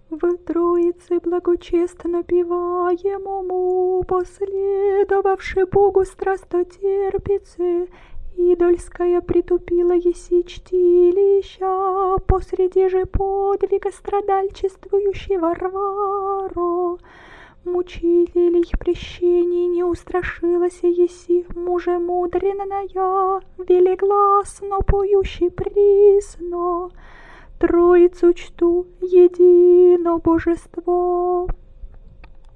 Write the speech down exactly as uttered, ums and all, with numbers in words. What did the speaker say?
В Троице благочестно певаемому, последовавши Богу страстотерпице, идольская притупила еси чтилища, посреди же подвига страдальчествующей Варваро. Мучителей прещений не устрашилась еси, мужемудренная, велигласно поющий присно. Троицу чту, едино божество.